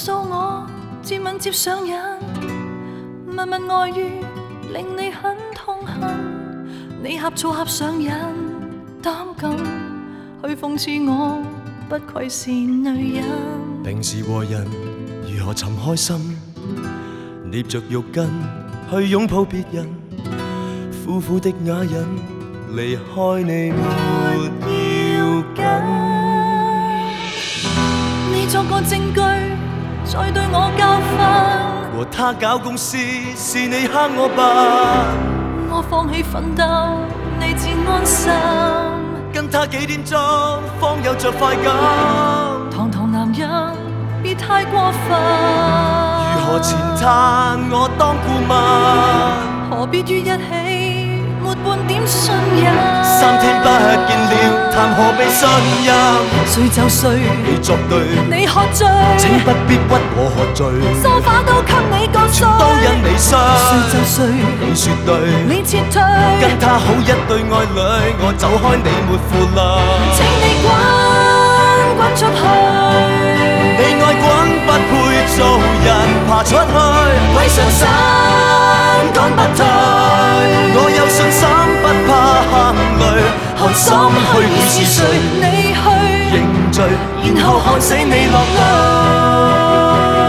訴我接吻接上癮，密密愛語令你很痛恨，你呷醋呷上癮，膽敢去諷刺我，不愧是女人。 平時和人如何尋開心，捏着肉筋去擁抱別人，苦苦的啞忍，離開你沒要緊。 你作個證據，再對我教訓。 和他搞公司是你黑我白， 我放棄奮鬥，你至安心。 跟他幾點鐘方有着快感。 堂堂男人別太過分。 如何前嘆我當顧問？ 何必於一起沒半點信任 ？3天不見了，談何被信任？ 誰就誰， 你作對， 你喝醉， 請不必屈我喝醉。 梳化都給你割碎， 都因你傷。 誰就誰， 你說對， 你撤退， 跟他好一對愛侶，我走開你沒負累。 請你滾滾出去， 你愛滾不配做人，爬出去， 鬼上身趕不退。 我有信心不怕喊淚， 看心去會是誰？你去認罪， 然後看死你落淚。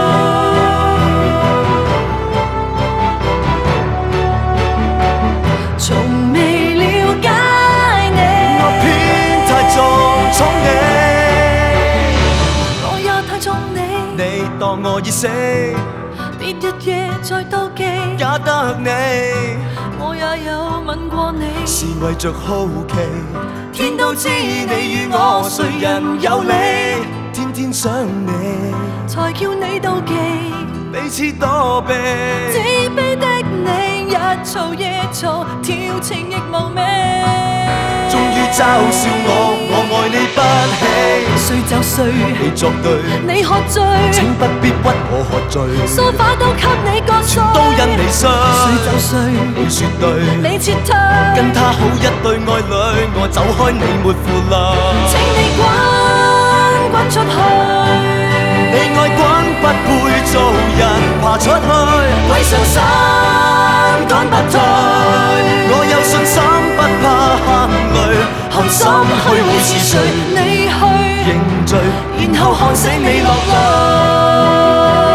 從未了解你， 我偏太重寵你， 我也太重你， 你當我已死， 別日夜再妒忌， 也得你。 我也有吻過你， 是為着好奇， 天都知你與我誰人有理， 天天想你， 才叫你妒忌， 彼此躲避。 自卑的你，日嘈夜嘈，調情亦無味。 終於嘲笑我愛你不起。 誰就誰， 你作對， 你喝醉， 請不必屈我喝醉。 梳化都給你割碎， 都因你傷。 誰就誰， 你說對， 你撤退， 跟他好一對愛侶，我走開你沒負累。 請你滾滾出去， 你愛滾不配做人，爬出去， 鬼上身趕不退。 我有信心不怕喊淚， 看心去會是誰？你去認罪， 然後看死你落淚。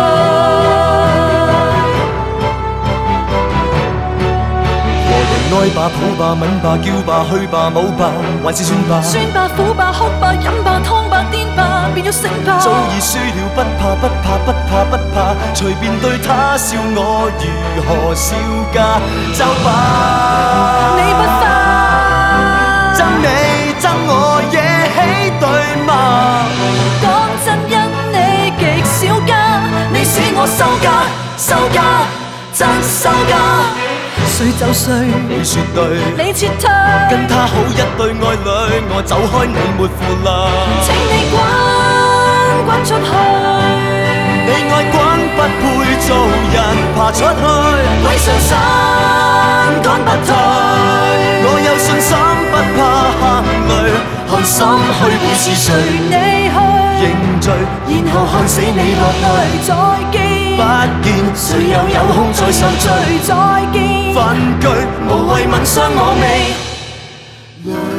愛吧、抱吧、吻吧、叫吧、去吧、舞吧，還是算吧。 酸吧、苦吧、哭吧、飲吧、湯吧、癲吧，變咗性吧。 早已輸了，不怕不怕不怕不怕，隨便對他笑我如何笑架，走吧。 你不怕， 憎你憎我惹起對罵。 講真因你極少家，你使我收家收家真收家。誰就誰， 你說對， 你撤退， 跟他好一對愛侶，我走開你沒負累。 請你滾滾出去， 你愛滾不配做人，爬出去， 鬼上身趕不退。 我有信心不怕喊淚， 看心去會是誰？你去認罪， 然後看死你落淚。再見不見， 誰又有空再受罪？再見分居， 無謂吻傷我未。